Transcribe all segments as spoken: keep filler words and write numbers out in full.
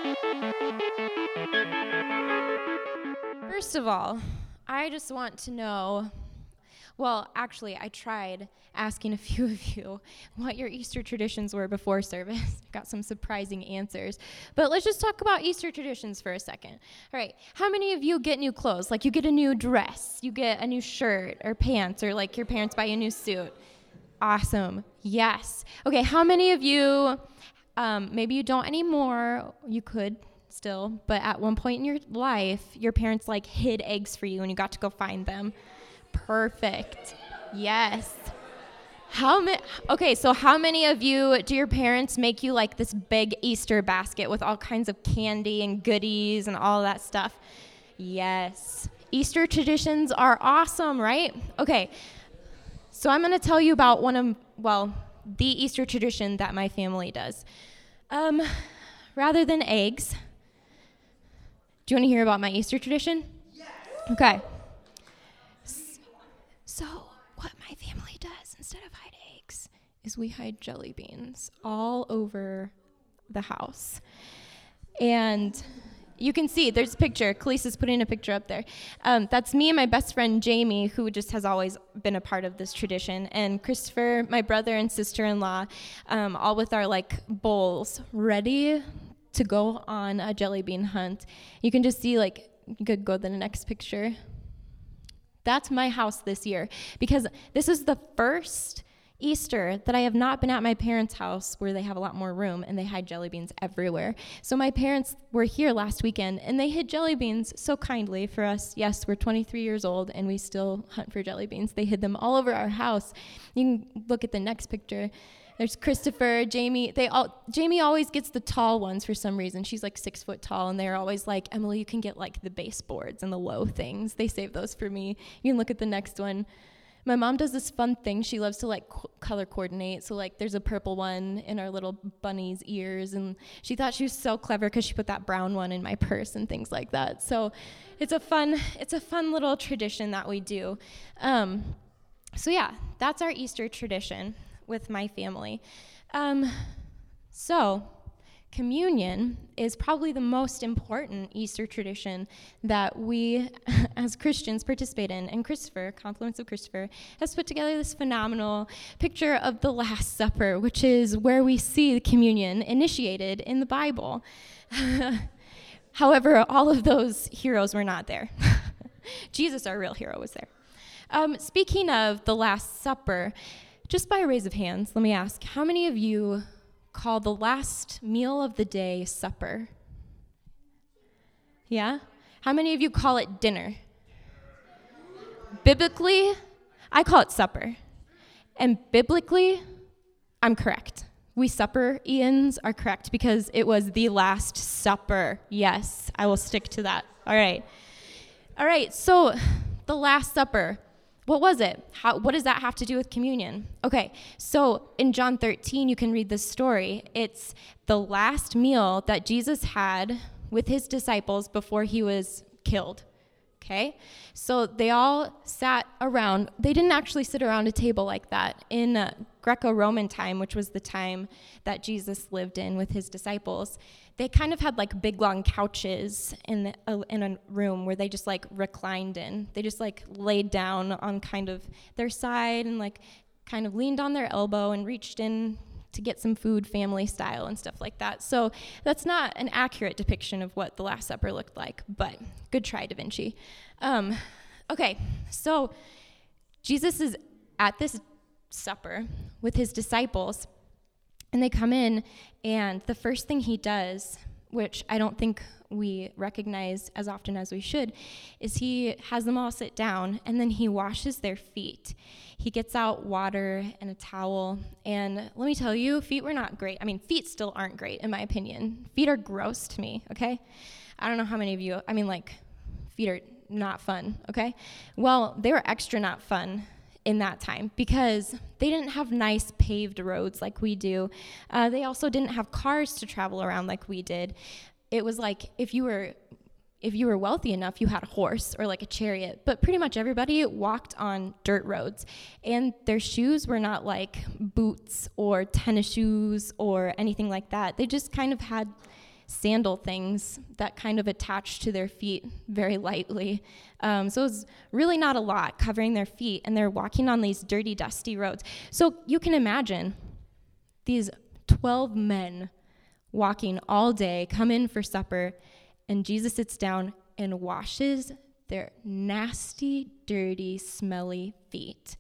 First of all, I just want to know, well, actually, I tried asking a few of you what your Easter traditions were before service. Got some surprising answers. But let's just talk about Easter traditions for a second. All right, how many of you get new clothes? Like you get a new dress, you get a new shirt or pants, or like your parents buy you a new suit? Awesome. Yes. Okay, how many of you, um, maybe you don't anymore, you could still, but at one point in your life, your parents like hid eggs for you and you got to go find them. Perfect. Yes. How many? Okay, so how many of you, do your parents make you like this big Easter basket with all kinds of candy and goodies and all that stuff? Yes. Easter traditions are awesome, right? Okay, so I'm going to tell you about one of, well, the Easter tradition that my family does. Um, rather than eggs, do you want to hear about my Easter tradition? Yes. Okay. So what my family does instead of hide eggs is we hide jelly beans all over the house. And you can see, there's a picture. Khaleesi's putting a picture up there. Um, that's me and my best friend, Jamie, who just has always been a part of this tradition. And Christopher, my brother and sister-in-law, um, all with our like bowls ready to go on a jelly bean hunt. You can just see, like, you could go to the next picture. That's my house this year, because this is the first Easter that I have not been at my parents' house where they have a lot more room and they hide jelly beans everywhere. So my parents were here last weekend and they hid jelly beans so kindly for us. Yes, we're twenty-three years old and we still hunt for jelly beans. They hid them all over our house. You can look at the next picture. There's Christopher, Jamie. They all Jamie always gets the tall ones for some reason. She's like six foot tall, and they're always like, Emily, you can get like the baseboards and the low things. They save those for me. You can look at the next one. My mom does this fun thing. She loves to like co- color coordinate. So like there's a purple one in our little bunny's ears, and she thought she was so clever because she put that brown one in my purse and things like that. So it's a fun it's a fun little tradition that we do. Um, so yeah, that's our Easter tradition with my family. Um, so communion is probably the most important Easter tradition that we as Christians participate in. And Christopher, Confluence of Christopher, has put together this phenomenal picture of the Last Supper, which is where we see the communion initiated in the Bible. However, all of those heroes were not there. Jesus, our real hero, was there. Um, speaking of the Last Supper, just by a raise of hands, let me ask, how many of you call the last meal of the day supper? Yeah? How many of you call it dinner? Biblically, I call it supper. And biblically, I'm correct. We supper-ians are correct because it was the Last Supper. Yes, I will stick to that. All right. All right, so the Last Supper. What was it? How, what does that have to do with communion? Okay, so in John thirteen, you can read this story. It's the last meal that Jesus had with his disciples before he was killed, okay? So they all sat around. They didn't actually sit around a table like that. In uh, Greco-Roman time, which was the time that Jesus lived in with his disciples, they kind of had like big long couches in a, in a room where they just like reclined in. They just like laid down on kind of their side and like kind of leaned on their elbow and reached in to get some food, family style and stuff like that. So that's not an accurate depiction of what the Last Supper looked like, but good try, Da Vinci. Um, okay, so Jesus is at this supper with his disciples, and they come in, and the first thing he does, which I don't think we recognize as often as we should, is he has them all sit down, and then he washes their feet. He gets out water and a towel, and let me tell you, feet were not great. I mean, feet still aren't great, in my opinion. Feet are gross to me, okay? I don't know how many of you, I mean, like, feet are not fun, okay? Well, they were extra not fun in that time because they didn't have nice paved roads like we do. Uh, they also didn't have cars to travel around like we did. It was like if you were if you were wealthy enough, you had a horse or like a chariot, but pretty much everybody walked on dirt roads, and their shoes were not like boots or tennis shoes or anything like that. They just kind of had sandal things that kind of attached to their feet very lightly. Um, so it was really not a lot covering their feet, and they're walking on these dirty, dusty roads. So you can imagine these twelve men walking all day, come in for supper, and Jesus sits down and washes their nasty, dirty, smelly feet.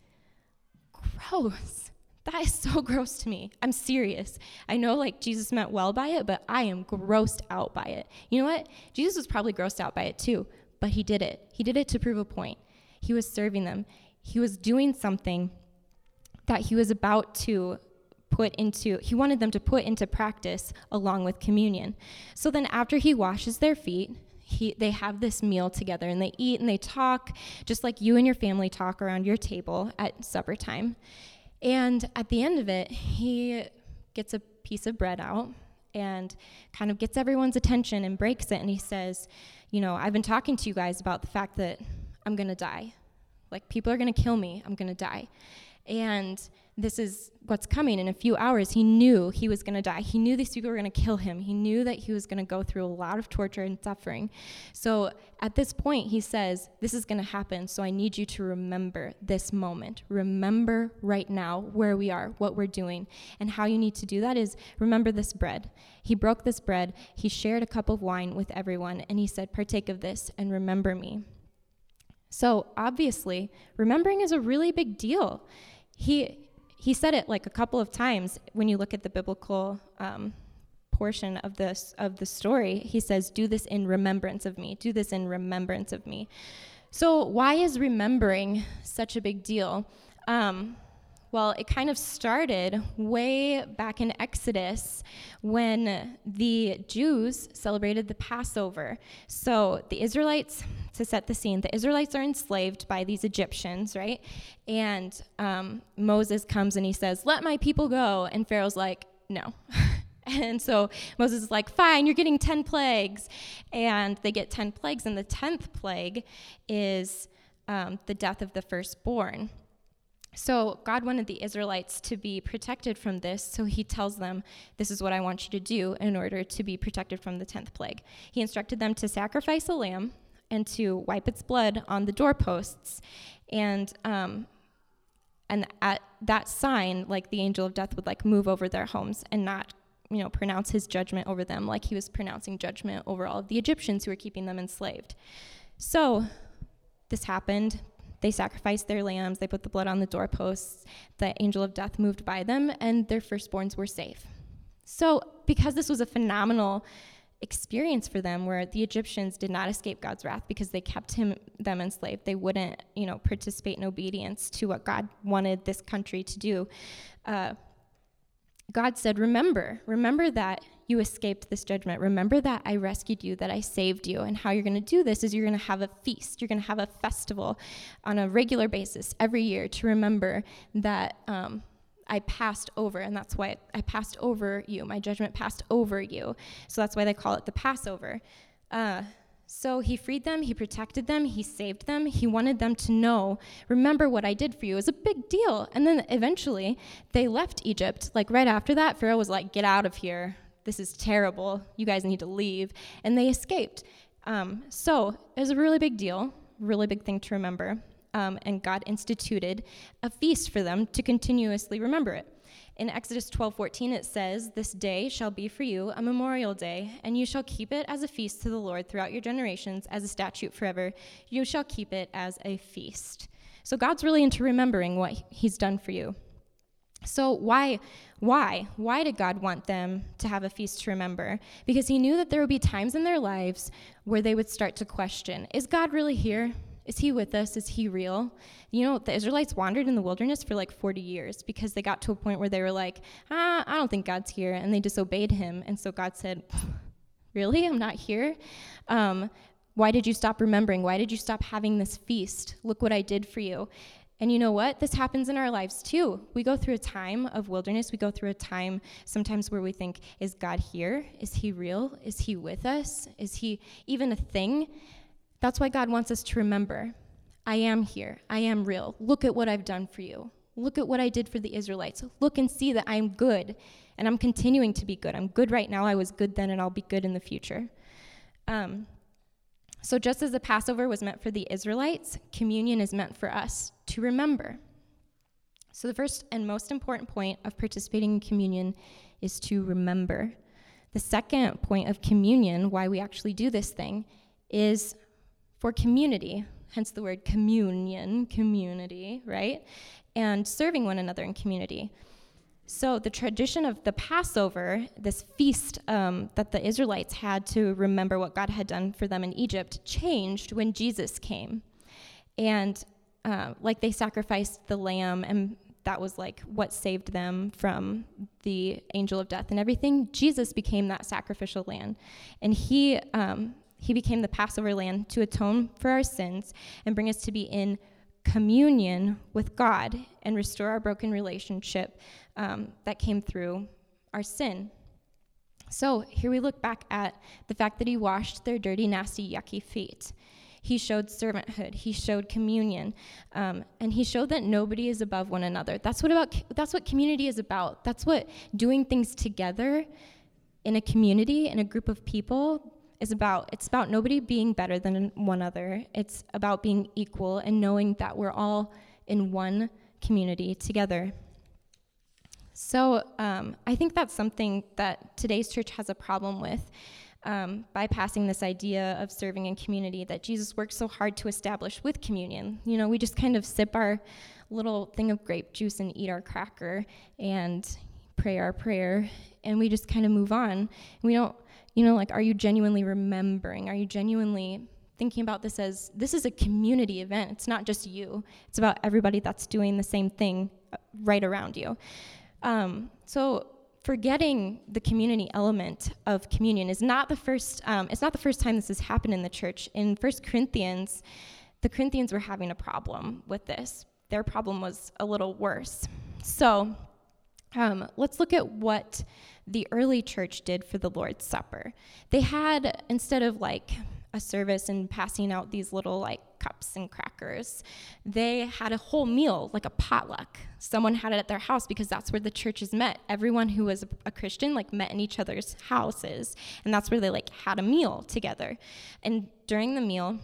Gross. That is so gross to me. I'm serious. I know like Jesus meant well by it, but I am grossed out by it. You know what? Jesus was probably grossed out by it too, but he did it. He did it to prove a point. He was serving them. He was doing something that he was about to put into, he wanted them to put into practice along with communion. So then after he washes their feet, He, they have this meal together, and they eat and they talk, just like you and your family talk around your table at supper time. And at the end of it, he gets a piece of bread out and kind of gets everyone's attention and breaks it. And he says, you know, I've been talking to you guys about the fact that I'm going to die. Like, people are going to kill me. I'm going to die. And this is what's coming in a few hours. He knew he was going to die. He knew these people were going to kill him. He knew that he was going to go through a lot of torture and suffering. So at this point, he says, this is going to happen, so I need you to remember this moment. Remember right now where we are, what we're doing. And how you need to do that is remember this bread. He broke this bread. He shared a cup of wine with everyone, and he said, partake of this and remember me. So obviously, remembering is a really big deal. He he said it like a couple of times when you look at the biblical um, portion of this of the story. He says, do this in remembrance of me. Do this in remembrance of me. So why is remembering such a big deal? Um, well, it kind of started way back in Exodus when the Jews celebrated the Passover. So the Israelites, to set the scene, the Israelites are enslaved by these Egyptians, right? And um, Moses comes and he says, let my people go. And Pharaoh's like, no. And so Moses is like, fine, you're getting ten plagues. And they get ten plagues, and the tenth plague is um, the death of the firstborn. So God wanted the Israelites to be protected from this, so he tells them, this is what I want you to do in order to be protected from the tenth plague. He instructed them to sacrifice a lamb and to wipe its blood on the doorposts. And um, and at that sign, like, the angel of death would like move over their homes and not, you know, pronounce his judgment over them like he was pronouncing judgment over all of the Egyptians who were keeping them enslaved. So this happened. They sacrificed their lambs. They put the blood on the doorposts. The angel of death moved by them, and their firstborns were safe. So because this was a phenomenal experience for them, where the Egyptians did not escape God's wrath because they kept him them enslaved, they wouldn't, you know, participate in obedience to what God wanted this country to do. Uh, God said, remember, remember that you escaped this judgment. Remember that I rescued you, that I saved you. And how you're going to do this is you're going to have a feast. You're going to have a festival on a regular basis every year to remember that um, I passed over, and that's why I passed over you. My judgment passed over you. So that's why they call it the Passover. Uh, so he freed them, he protected them, he saved them. He wanted them to know, remember what I did for you. It was a big deal. And then eventually they left Egypt. Like right after that, Pharaoh was like, get out of here. This is terrible. You guys need to leave. And they escaped. Um, so it was a really big deal, really big thing to remember. Um, and God instituted a feast for them to continuously remember it. In Exodus twelve fourteen, it says, this day shall be for you a memorial day, and you shall keep it as a feast to the Lord throughout your generations, as a statute forever. You shall keep it as a feast. So God's really into remembering what he's done for you. So why, why, why did God want them to have a feast to remember? Because he knew that there would be times in their lives where they would start to question, is God really here? Is he with us? Is he real? You know, the Israelites wandered in the wilderness for like forty years because they got to a point where they were like, ah, I don't think God's here. And they disobeyed him. And so God said, really? I'm not here? Um, why did you stop remembering? Why did you stop having this feast? Look what I did for you. And you know what? This happens in our lives too. We go through a time of wilderness. We go through a time sometimes where we think, is God here? Is he real? Is he with us? Is he even a thing? That's why God wants us to remember, I am here. I am real. Look at what I've done for you. Look at what I did for the Israelites. Look and see that I'm good. And I'm continuing to be good. I'm good right now. I was good then, and I'll be good in the future. Um, so just as the Passover was meant for the Israelites, communion is meant for us to remember. So the first and most important point of participating in communion is to remember. The second point of communion, why we actually do this thing, is for community, hence the word communion, community, right? And serving one another in community. So the tradition of the Passover, this feast um, that the Israelites had to remember what God had done for them in Egypt, changed when Jesus came. And uh, like they sacrificed the lamb, and that was like what saved them from the angel of death and everything. Jesus became that sacrificial lamb. And he, um, he became the Passover lamb to atone for our sins and bring us to be in communion with God and restore our broken relationship um, that came through our sin. So here we look back at the fact that he washed their dirty, nasty, yucky feet. He showed servanthood. He showed communion, um, and he showed that nobody is above one another. That's what about. That's what community is about. That's what doing things together in a community, in a group of people, is about. It's about nobody being better than one another. It's about being equal and knowing that we're all in one community together. So um, I think that's something that today's church has a problem with, um, bypassing this idea of serving in community that Jesus worked so hard to establish with communion. You know, we just kind of sip our little thing of grape juice and eat our cracker and pray our prayer, and we just kind of move on. We don't, you know, like, are you genuinely remembering? Are you genuinely thinking about this as, this is a community event? It's not just you. It's about everybody that's doing the same thing right around you. Um, so forgetting the community element of communion is not the first, um, it's not the first time this has happened in the church. In First Corinthians, the Corinthians were having a problem with this. Their problem was a little worse. So um, let's look at what the early church did for the Lord's Supper. They had, instead of like a service and passing out these little like cups and crackers, they had a whole meal, like a potluck. Someone had it at their house because that's where the churches met. Everyone who was a Christian like met in each other's houses, and that's where they like had a meal together. And during the meal,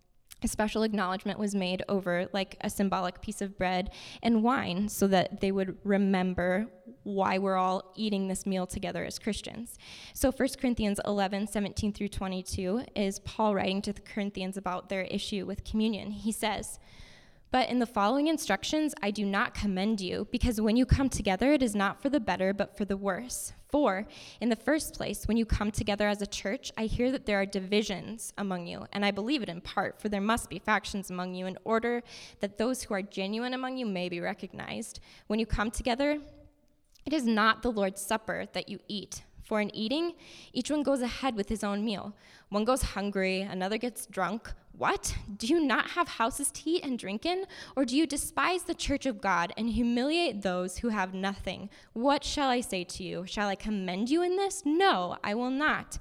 a special acknowledgement was made over like a symbolic piece of bread and wine so that they would remember why we're all eating this meal together as Christians. So First Corinthians eleven, seventeen through twenty-two is Paul writing to the Corinthians about their issue with communion. He says, "But in the following instructions I do not commend you, because when you come together it is not for the better but for the worse. For, in the first place, when you come together as a church, I hear that there are divisions among you, and I believe it in part, for there must be factions among you in order that those who are genuine among you may be recognized. When you come together, it is not the Lord's Supper that you eat. For in eating, each one goes ahead with his own meal. One goes hungry, another gets drunk. What? Do you not have houses to eat and drink in? Or do you despise the church of God and humiliate those who have nothing? What shall I say to you? Shall I commend you in this? No, I will not."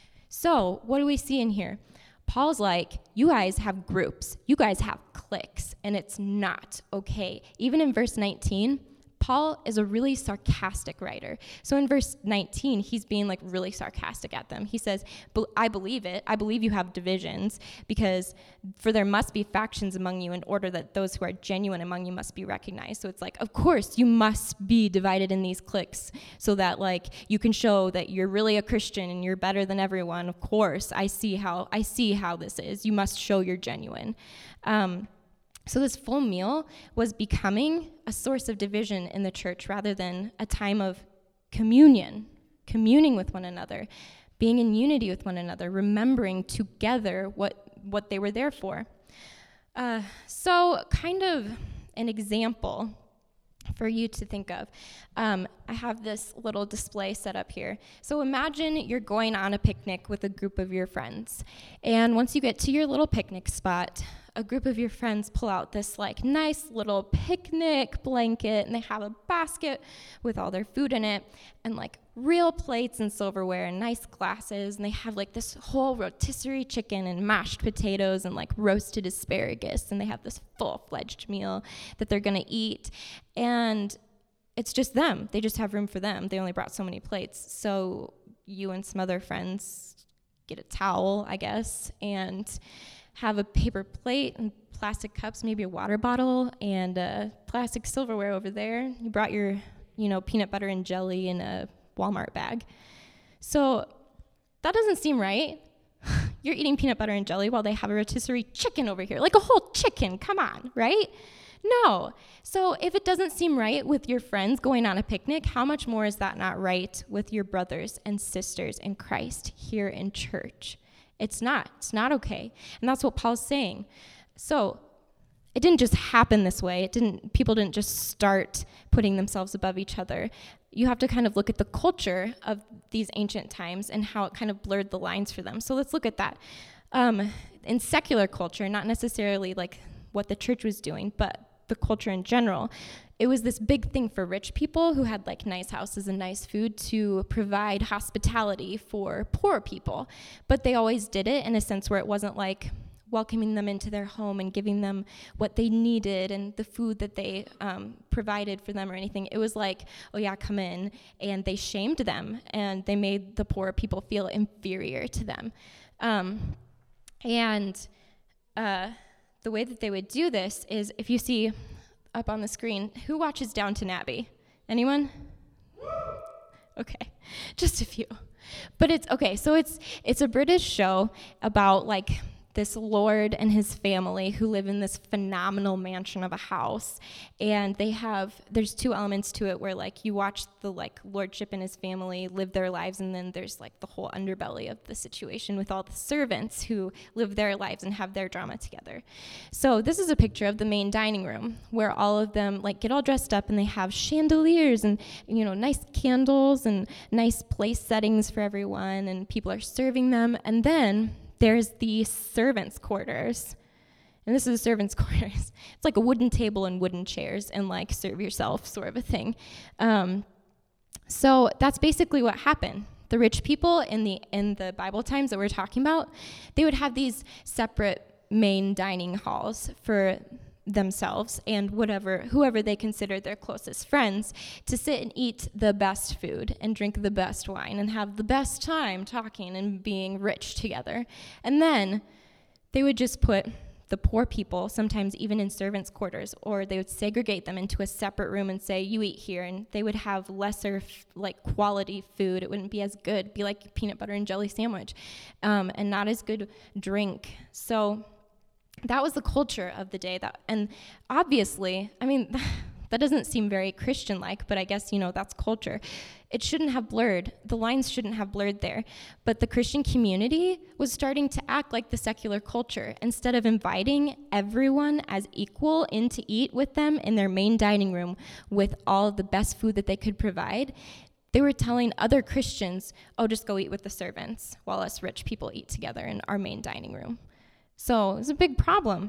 So, what do we see in here? Paul's like, you guys have groups. You guys have cliques, and it's not okay. Even in verse nineteen, Paul is a really sarcastic writer. So in verse nineteen, he's being like really sarcastic at them. He says, I believe it. I believe you have divisions, because for there must be factions among you in order that those who are genuine among you must be recognized. So it's like, of course, you must be divided in these cliques so that like you can show that you're really a Christian and you're better than everyone. Of course, I see how I see how this is. You must show you're genuine. Um, So this full meal was becoming a source of division in the church rather than a time of communion, communing with one another, being in unity with one another, remembering together what, what they were there for. Uh, so kind of an example for you to think of. Um, I have this little display set up here. So imagine you're going on a picnic with a group of your friends. And once you get to your little picnic spot, a group of your friends pull out this like nice little picnic blanket, and they have a basket with all their food in it, and like real plates and silverware and nice glasses, and they have like this whole rotisserie chicken and mashed potatoes and like roasted asparagus, and they have this full-fledged meal that they're gonna eat. And it's just them. They just have room for them. They only brought so many plates. So you and some other friends get a towel, I guess, and have a paper plate and plastic cups, maybe a water bottle, and uh, plastic silverware over there. You brought your, you know, peanut butter and jelly in a Walmart bag. So that doesn't seem right. You're eating peanut butter and jelly while they have a rotisserie chicken over here, like a whole chicken, come on, right? No. So if it doesn't seem right with your friends going on a picnic, how much more is that not right with your brothers and sisters in Christ here in church? It's not. It's not okay. And that's what Paul's saying. So it didn't just happen this way. It didn't. People didn't just start putting themselves above each other. You have to kind of look at the culture of these ancient times and how it kind of blurred the lines for them. So let's look at that. Um, in secular culture, not necessarily like what the church was doing, but the culture in general, it was this big thing for rich people who had like nice houses and nice food to provide hospitality for poor people. But they always did it in a sense where it wasn't like welcoming them into their home and giving them what they needed and the food that they um, provided for them or anything. It was like, oh yeah, come in. And they shamed them and they made the poor people feel inferior to them. Um, and uh, the way that they would do this is, if you see up on the screen, who watches Downton Abbey? Anyone? Okay, just a few. But it's, okay, so it's it's a British show about like this lord and his family who live in this phenomenal mansion of a house. And they have, there's two elements to it where like you watch the like lordship and his family live their lives, and then there's like the whole underbelly of the situation with all the servants who live their lives and have their drama together. So this is a picture of the main dining room where all of them like get all dressed up and they have chandeliers and, you know, nice candles and nice place settings for everyone, and people are serving them. And then there's the servants' quarters. And this is the servants' quarters. It's like a wooden table and wooden chairs and like serve yourself sort of a thing. Um, so that's basically what happened. The rich people in the in the Bible times that we're talking about, they would have these separate main dining halls for themselves and whatever, whoever they considered their closest friends, to sit and eat the best food and drink the best wine and have the best time talking and being rich together. And then they would just put the poor people, sometimes even in servants' quarters, or they would segregate them into a separate room and say, you eat here, and they would have lesser like quality food. It wouldn't be as good, be like peanut butter and jelly sandwich, um, and not as good drink. So that was the culture of the day. That, and obviously, I mean, that doesn't seem very Christian-like, but I guess, you know, that's culture. It shouldn't have blurred. The lines shouldn't have blurred there. But the Christian community was starting to act like the secular culture. Instead of inviting everyone as equal in to eat with them in their main dining room with all of the best food that they could provide, they were telling other Christians, oh, just go eat with the servants while us rich people eat together in our main dining room. So it's a big problem.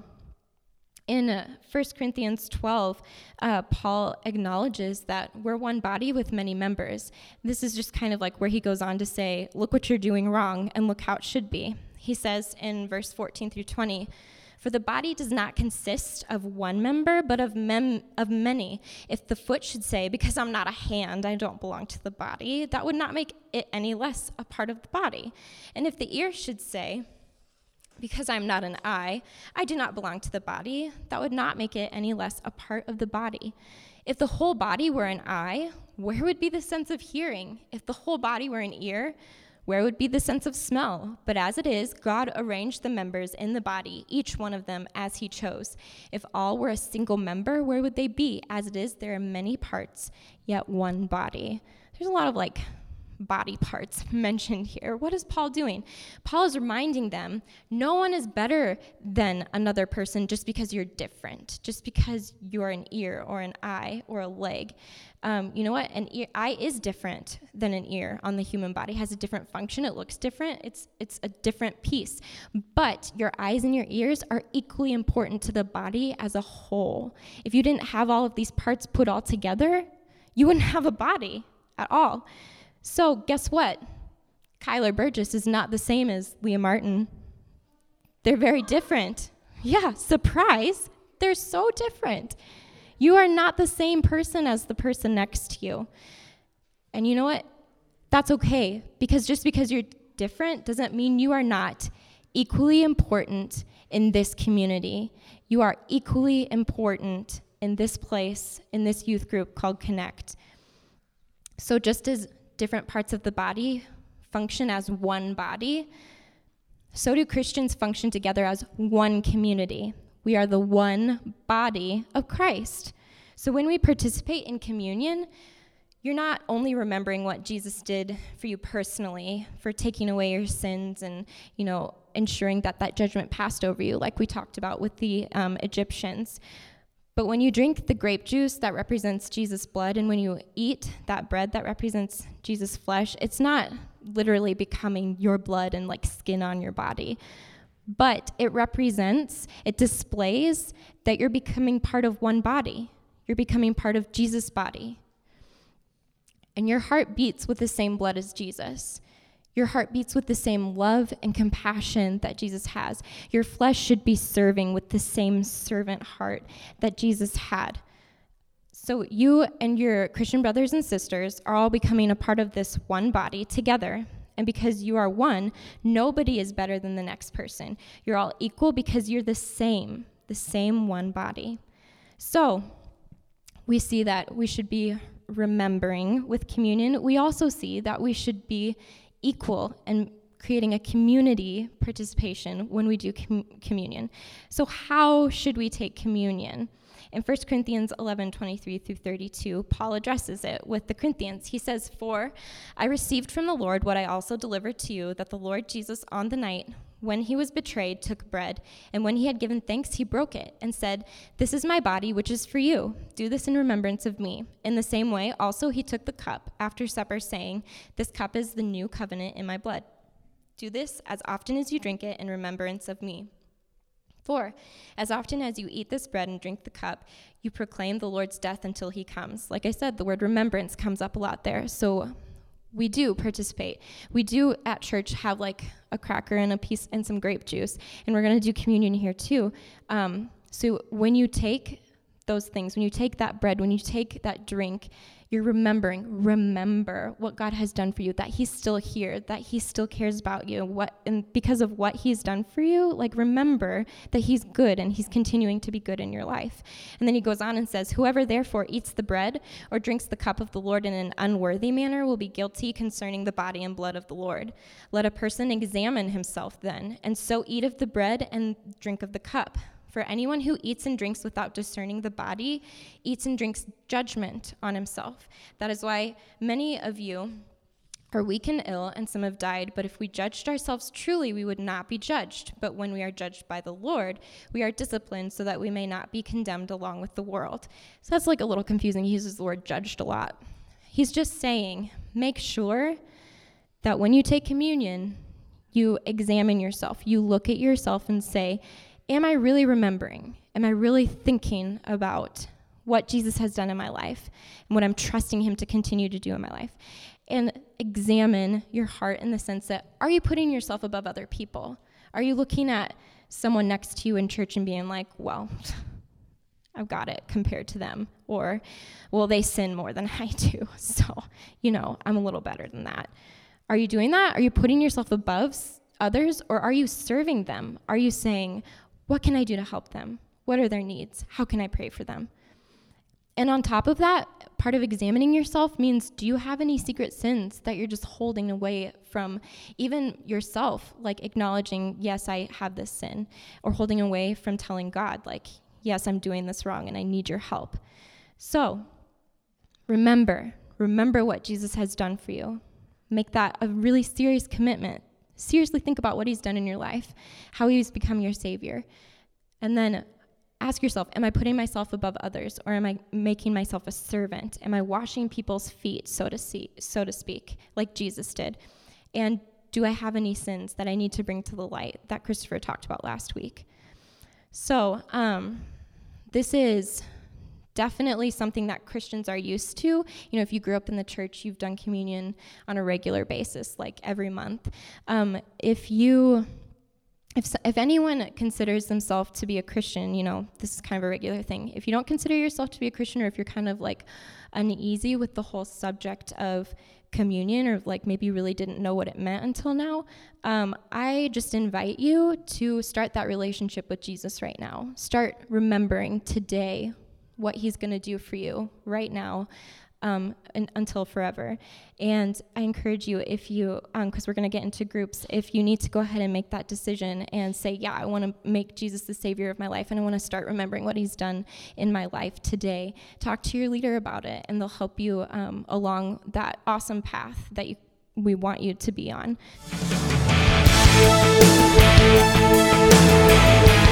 In uh, First Corinthians twelve, uh, Paul acknowledges that we're one body with many members. This is just kind of like where he goes on to say, look what you're doing wrong and look how it should be. He says in verse fourteen through twenty, for the body does not consist of one member, but of mem- of many. If the foot should say, because I'm not a hand, I don't belong to the body, that would not make it any less a part of the body. And if the ear should say, because I'm not an eye, I do not belong to the body, that would not make it any less a part of the body. If the whole body were an eye, where would be the sense of hearing? If the whole body were an ear, where would be the sense of smell? But as it is, God arranged the members in the body, each one of them as he chose. If all were a single member, where would they be? As it is, there are many parts, yet one body. There's a lot of like body parts mentioned here. What is Paul doing? Paul is reminding them, no one is better than another person just because you're different, just because you're an ear or an eye or a leg. Um, you know what? An ear, eye is different than an ear on the human body. It has a different function. It looks different. It's it's a different piece. But your eyes and your ears are equally important to the body as a whole. If you didn't have all of these parts put all together, you wouldn't have a body at all. So guess what? Kyler Burgess is not the same as Leah Martin. They're very different. Yeah, surprise. They're so different. You are not the same person as the person next to you. And you know what? That's okay, because just because you're different doesn't mean you are not equally important in this community. You are equally important in this place, in this youth group called Connect. So just as different parts of the body function as one body, so do Christians function together as one community. We are the one body of Christ. So when we participate in communion, you're not only remembering what Jesus did for you personally, for taking away your sins and, you know, ensuring that that judgment passed over you, like we talked about with the um, Egyptians. But when you drink the grape juice that represents Jesus' blood, and when you eat that bread that represents Jesus' flesh, it's not literally becoming your blood and like skin on your body. But it represents, it displays that you're becoming part of one body. You're becoming part of Jesus' body. And your heart beats with the same blood as Jesus. Your heart beats with the same love and compassion that Jesus has. Your flesh should be serving with the same servant heart that Jesus had. So you and your Christian brothers and sisters are all becoming a part of this one body together. And because you are one, nobody is better than the next person. You're all equal because you're the same, the same one body. So we see that we should be remembering with communion. We also see that we should be equal and creating a community participation when we do com- communion. So how should we take communion? In First Corinthians eleven, twenty-three through thirty-two, Paul addresses it with the Corinthians. He says, "For I received from the Lord what I also delivered to you, that the Lord Jesus on the night when he was betrayed took bread, and when he had given thanks, he broke it and said, 'This is my body, which is for you. Do this in remembrance of me.' In the same way, also he took the cup after supper, saying, 'This cup is the new covenant in my blood. Do this as often as you drink it in remembrance of me. For as often as you eat this bread and drink the cup, you proclaim the Lord's death until he comes.'" Like I said, the word remembrance comes up a lot there. So we do participate. We do at church have like a cracker and a piece and some grape juice, and we're going to do communion here too. Um, so when you take those things, when you take that bread, when you take that drink, you're remembering, remember what God has done for you, that he's still here, that he still cares about you, what, and because of what he's done for you, like remember that he's good and he's continuing to be good in your life. And then he goes on and says, "Whoever therefore eats the bread or drinks the cup of the Lord in an unworthy manner will be guilty concerning the body and blood of the Lord. Let a person examine himself then, and so eat of the bread and drink of the cup. For anyone who eats and drinks without discerning the body eats and drinks judgment on himself. That is why many of you are weak and ill, and some have died. But if we judged ourselves truly, we would not be judged. But when we are judged by the Lord, we are disciplined so that we may not be condemned along with the world." So that's like a little confusing. He uses the word judged a lot. He's just saying, make sure that when you take communion, you examine yourself. You look at yourself and say, am I really remembering? Am I really thinking about what Jesus has done in my life and what I'm trusting him to continue to do in my life? And examine your heart in the sense that, are you putting yourself above other people? Are you looking at someone next to you in church and being like, well, I've got it compared to them? Or, well, they sin more than I do, so, you know, I'm a little better than that. Are you doing that? Are you putting yourself above others, or are you serving them? Are you saying, what can I do to help them? What are their needs? How can I pray for them? And on top of that, part of examining yourself means, do you have any secret sins that you're just holding away from even yourself, like acknowledging, yes, I have this sin, or holding away from telling God, like, yes, I'm doing this wrong and I need your help. So remember, remember what Jesus has done for you. Make that a really serious commitment. Seriously think about what he's done in your life, how he's become your savior. And then ask yourself, am I putting myself above others, or am I making myself a servant? Am I washing people's feet, so to see, so to speak, like Jesus did? And do I have any sins that I need to bring to the light that Christopher talked about last week? So um, this is definitely something that Christians are used to. You know, if you grew up in the church, you've done communion on a regular basis, like every month. Um, if you if if anyone considers themselves to be a Christian, you know, this is kind of a regular thing. If you don't consider yourself to be a Christian, or if you're kind of like uneasy with the whole subject of communion, or like maybe you really didn't know what it meant until now, um, I just invite you to start that relationship with Jesus right now. Start remembering today what he's going to do for you right now. Um, and, until forever. And I encourage you, if you, because um, we're going to get into groups, if you need to go ahead and make that decision and say, yeah, I want to make Jesus the Savior of my life, and I want to start remembering what he's done in my life today, talk to your leader about it, and they'll help you um, along that awesome path that you, we want you to be on.